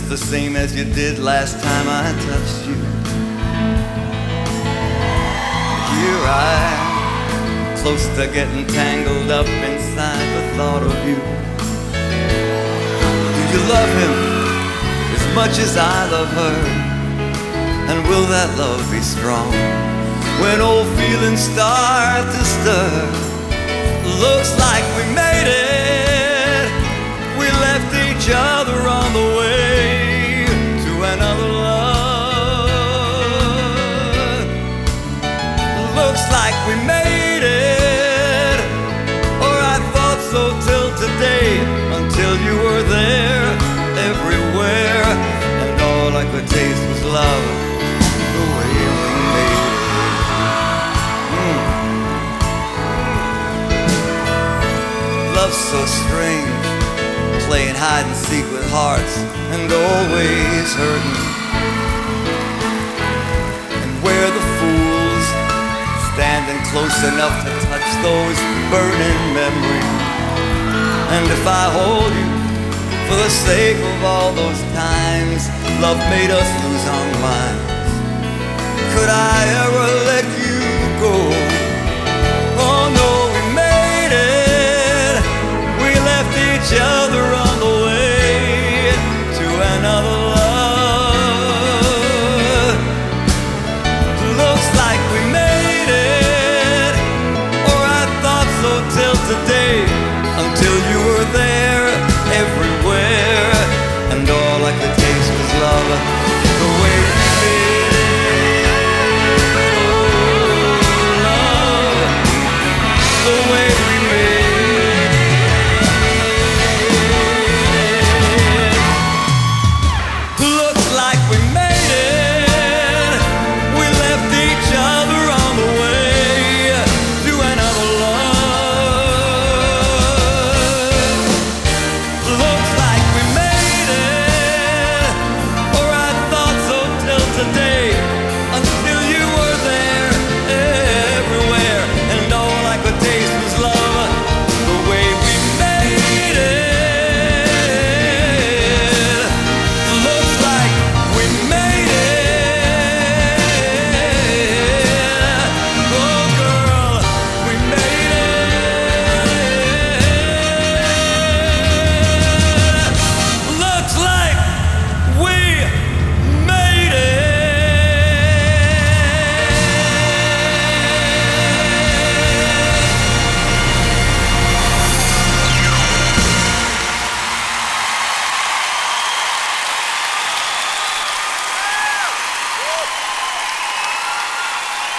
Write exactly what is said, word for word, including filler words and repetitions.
just the same as you did last time I touched you. Here I am, close to getting tangled up inside the thought of you. Do you love him as much as I love her? And will that love be strong when old feelings start to stir? Looks like we made it. We left each other on the way to another love. Looks like we made it, or I thought so till today, until you were there everywhere, and all I could taste was love, the way we made it. Mm. Love's so strange, playing hide and seek with hearts and always hurting. And where the fools standing close enough to touch those burning memories. And if I hold you for the sake of all those times love made us lose our minds, could I ever let you go?